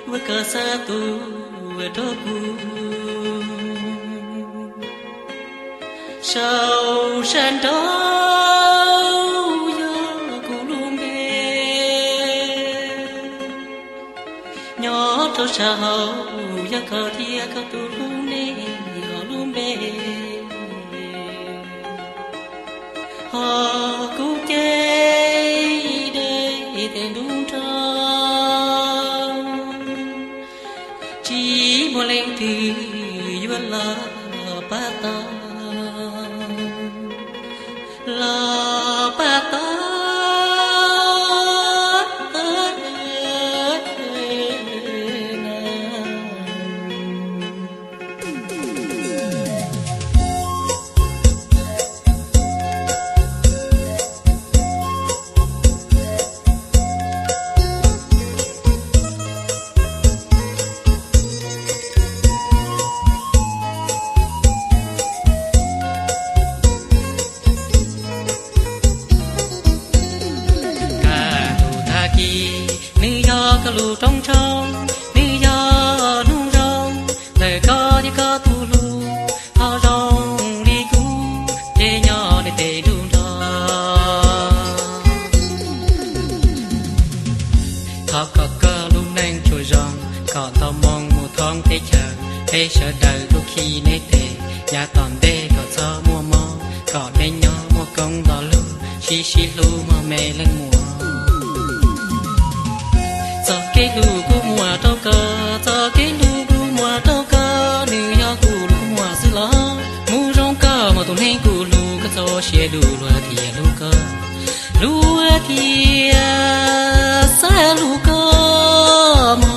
với cả xa tu về đó cu sau山đó giờ cu luôn bê nhỏ cho sao giờ cả thia cả tu luôn nè nhỏ luôn bê họ cũng chơi để tên đúng chỉ một lần thì yêu là ba ta là ba ta lu trong trong ni ya nu rong để có đi có tu lu họ rong đi cu để nhỏ để tê đun đó họ có cơ lu nang trôi rong có tao mong một thoáng thế chờ đời đôi khi nấy tê nhà toàn đê có cho mua mò có để nhỏ mua công đó lu xí lu mà mẹ lên mùa cái lu của mùa trâu cờ cho cái lu của mùa trâu cờ nữ ya của lu mùa xưa lo mu rong cờ mà tụi hay của lu cái cho xe lu thì lu cờ lu thì xa lu cờ mà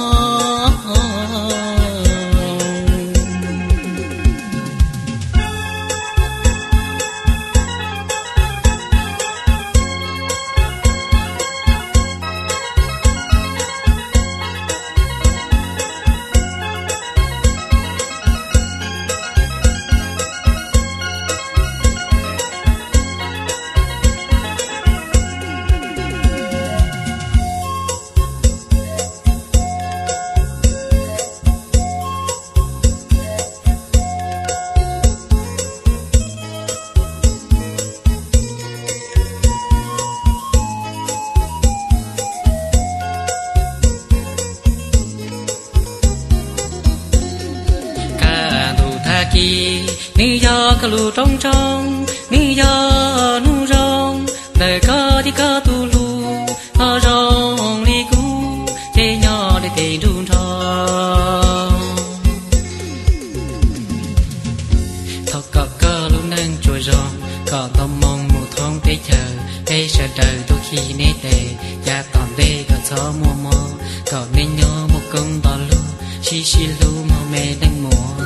ni ya cả lu trong trong ni ya nu rong để có đi có tu lu họ rong đi cu thế nhỏ để tê đun thò thọ có cơ lu nang trôi rong có tâm mong một thoáng thế chờ đời đôi khi nấy tê gia toàn đê có cho mua mò có nên nhớ một công đó lu xí lu mà mẹ đang mùa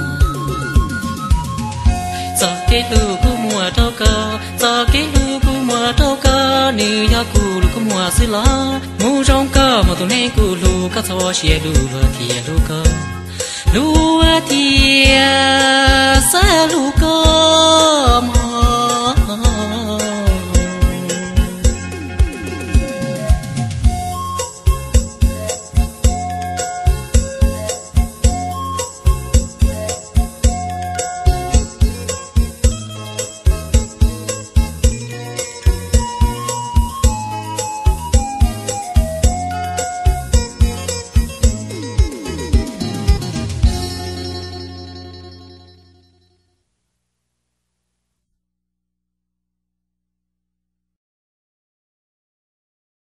giờ cái lu của mùa trâu cờ giờ cái lu của mùa trâu cờ nữ ya của lu của mùa xưa lá mu rong cờ mà tụi này của lu các thọ xe lu thì lu cờ lu thì xa lu cờ